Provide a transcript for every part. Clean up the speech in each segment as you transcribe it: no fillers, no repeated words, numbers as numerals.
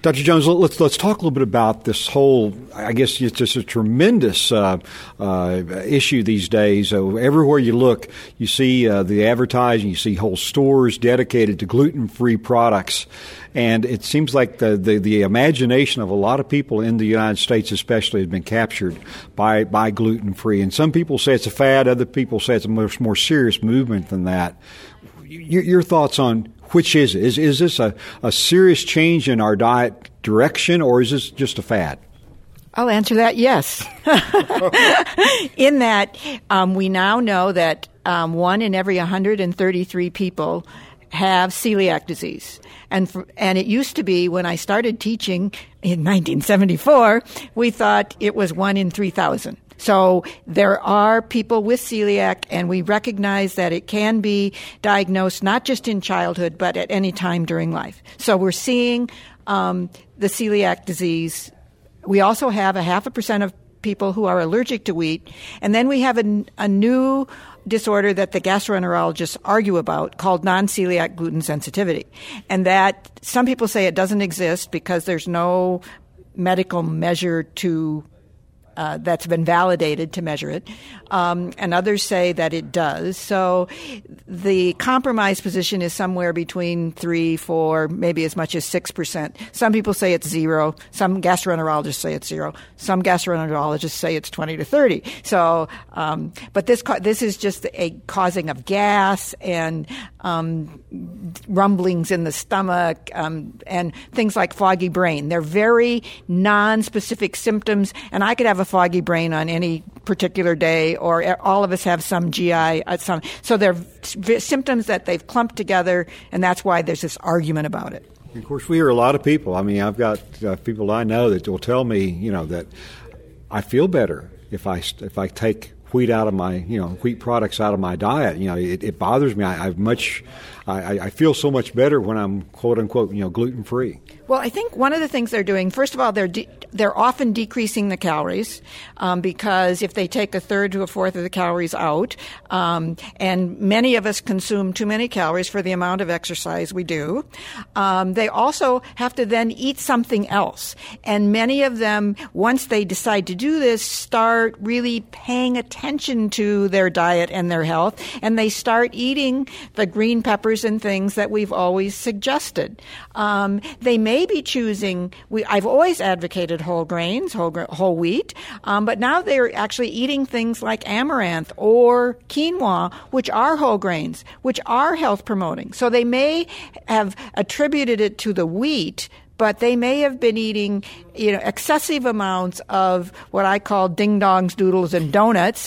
Dr. Jones, let's talk a little bit about this whole, I guess it's just a tremendous issue these days. Everywhere you look, you see the advertising, you see whole stores dedicated to gluten-free products. And it seems like the imagination of a lot of people in the United States especially has been captured by gluten-free. And some people say it's a fad, other people say it's a much more serious movement than that. Your thoughts on which is it? Is this a serious change in our diet direction, or is this just a fad? I'll answer that yes. In that we now know that 1 in every 133 people have celiac disease. And it used to be, when I started teaching in 1974, we thought it was 1 in 3,000. So there are people with celiac, and we recognize that it can be diagnosed not just in childhood, but at any time during life. So we're seeing the celiac disease. We also have 0.5% of people who are allergic to wheat. And then we have a new disorder that the gastroenterologists argue about called non-celiac gluten sensitivity. And that some people say it doesn't exist because there's no medical measure to that's been validated to measure it, and others say that it does. So the compromise position is somewhere between 3, 4, maybe as much as 6%. Some people say it's 0. Some gastroenterologists say it's 0. Some gastroenterologists say it's 20 to 30. So, but this is just a causing of gas and rumblings in the stomach and things like foggy brain. They're very non-specific symptoms, and I could have a foggy brain on any particular day, or all of us have some GI. So they're symptoms that they've clumped together, and that's why there's this argument about it. Of course, we hear a lot of people. I mean, I've got people I know that will tell me, that I feel better if I take wheat out of my, wheat products out of my diet. It bothers me. I feel so much better when I'm quote unquote, gluten free. Well, I think one of the things they're doing, first of all, they're often decreasing the calories because if they take 1/3 to 1/4 of the calories out, and many of us consume too many calories for the amount of exercise we do, they also have to then eat something else. And many of them, once they decide to do this, start really paying attention to their diet and their health, and they start eating the green peppers and things that we've always suggested. They may be choosing, I've always advocated whole grains, whole wheat, but now they're actually eating things like amaranth or quinoa, which are whole grains, which are health promoting. So they may have attributed it to the wheat, but they may have been eating, excessive amounts of what I call ding-dongs, doodles, and donuts,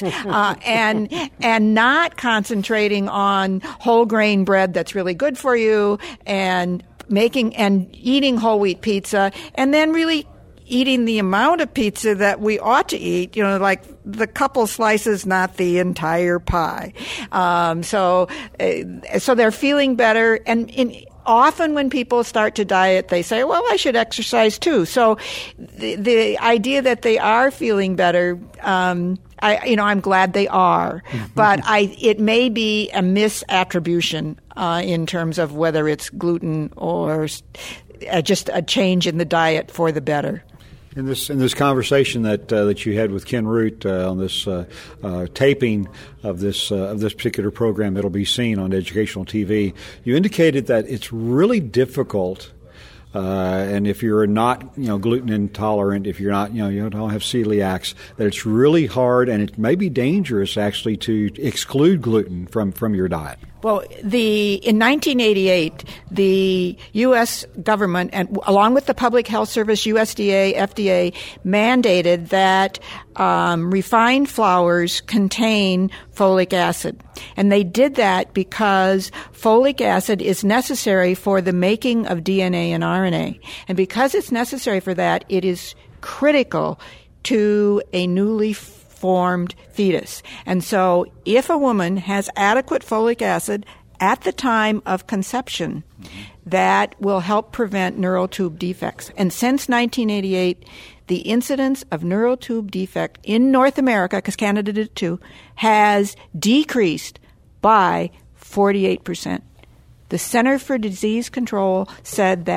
and not concentrating on whole grain bread that's really good for you, and making and eating whole wheat pizza, and then really eating the amount of pizza that we ought to eat, like the couple slices, not the entire pie. So they're feeling better. And often when people start to diet, they say, well, I should exercise too. So the idea that they are feeling better, I'm glad they are, but it may be a misattribution in terms of whether it's gluten or just a change in the diet for the better. In this conversation that you had with Ken Root on this taping of this particular program that'll be seen on educational TV, you indicated that it's really difficult. And if you're not, gluten intolerant, if you're not, you don't have celiacs, that it's really hard and it may be dangerous actually to exclude gluten from your diet. Well, in 1988, the U.S. government, and along with the Public Health Service, USDA, FDA, mandated that refined flours contain folic acid. And they did that because folic acid is necessary for the making of DNA and RNA. And because it's necessary for that, it is critical to a newly formed fetus. And so if a woman has adequate folic acid at the time of conception, that will help prevent neural tube defects. And since 1988, the incidence of neural tube defect in North America, because Canada did it too, has decreased by 48%. The Center for Disease Control said that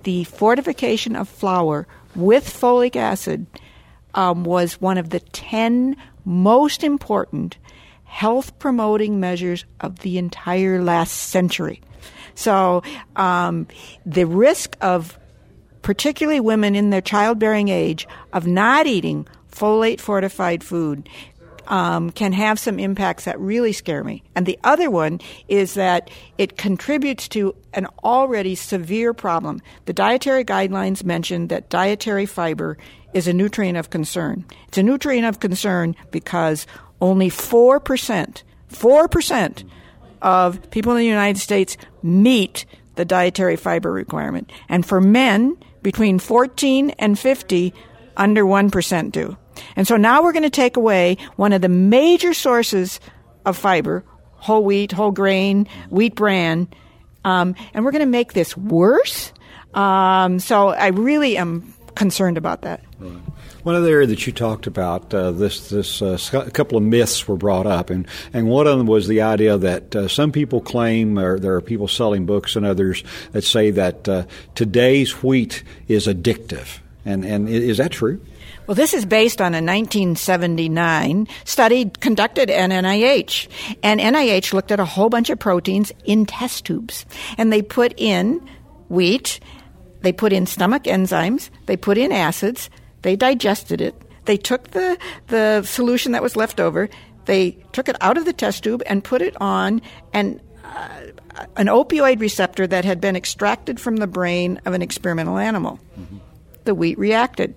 the fortification of flour with folic acid was one of the 10 most important health-promoting measures of the entire last century. So the risk of, particularly women in their childbearing age, of not eating folate-fortified food can have some impacts that really scare me. And the other one is that it contributes to an already severe problem. The dietary guidelines mention that dietary fiber is a nutrient of concern. It's a nutrient of concern because only 4% of people in the United States meet the dietary fiber requirement. And for men, between 14 and 50, under 1% do. And so now we're going to take away one of the major sources of fiber, whole wheat, whole grain, wheat bran, and we're going to make this worse. So I really am concerned about that. Right. One other area that you talked about, a couple of myths were brought up, and one of them was the idea that some people claim, or there are people selling books and others that say that today's wheat is addictive. And is that true? Well, this is based on a 1979 study conducted at NIH. And NIH looked at a whole bunch of proteins in test tubes. And they put in wheat, they put in stomach enzymes, they put in acids, they digested it, they took the solution that was left over, they took it out of the test tube and put it on an opioid receptor that had been extracted from the brain of an experimental animal. Mm-hmm. The wheat reacted.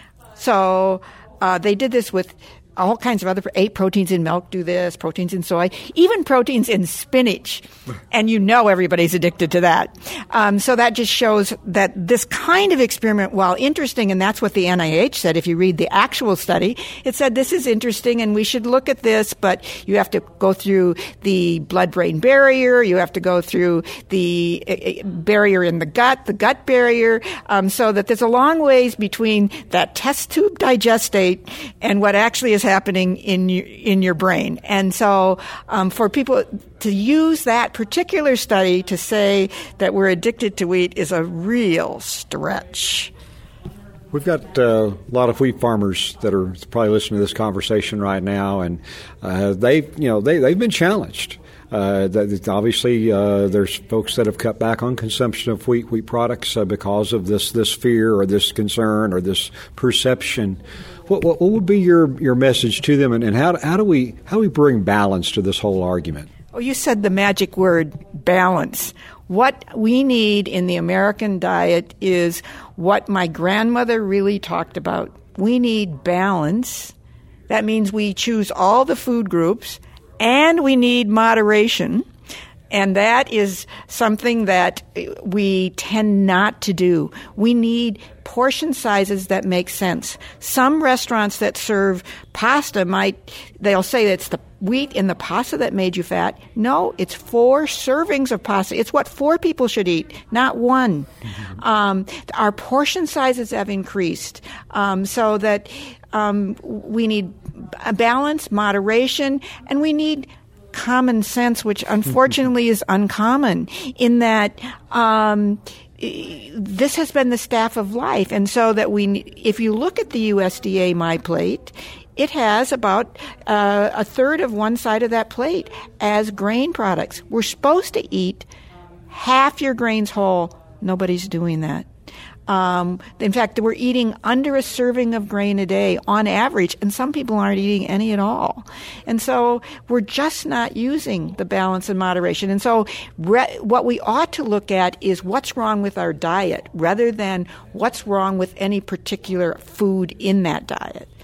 So they did this with all kinds of other 8 proteins in milk do this, proteins in soy, even proteins in spinach. And everybody's addicted to that. So that just shows that this kind of experiment, while interesting, and that's what the NIH said, if you read the actual study, it said this is interesting and we should look at this, but you have to go through the blood-brain barrier, you have to go through the barrier in the gut barrier, so that there's a long ways between that test tube digestate and what actually is happening in your brain. And so for people to use that particular study to say that we're addicted to wheat is a real stretch. We've got a lot of wheat farmers that are probably listening to this conversation right now, and they've been challenged. Obviously, there's folks that have cut back on consumption of wheat products because of this fear or this concern or this perception. What would be your message to them, and how do we bring balance to this whole argument? Oh, you said the magic word, balance. What we need in the American diet is what my grandmother really talked about. We need balance. That means we choose all the food groups, and we need moderation. And that is something that we tend not to do. We need portion sizes that make sense. Some restaurants that serve pasta they'll say it's the wheat in the pasta that made you fat. No, it's 4 servings of pasta. It's what 4 people should eat, not 1. Mm-hmm. Our portion sizes have increased, so that we need a balance, moderation, and we need common sense, which unfortunately is uncommon, in that this has been the staff of life. And so that if you look at the USDA My Plate, it has about a third of one side of that plate as grain products. We're supposed to eat half your grains whole. Nobody's doing that. In fact, we're eating under a serving of grain a day on average, and some people aren't eating any at all. And so we're just not using the balance and moderation. And so what we ought to look at is what's wrong with our diet rather than what's wrong with any particular food in that diet.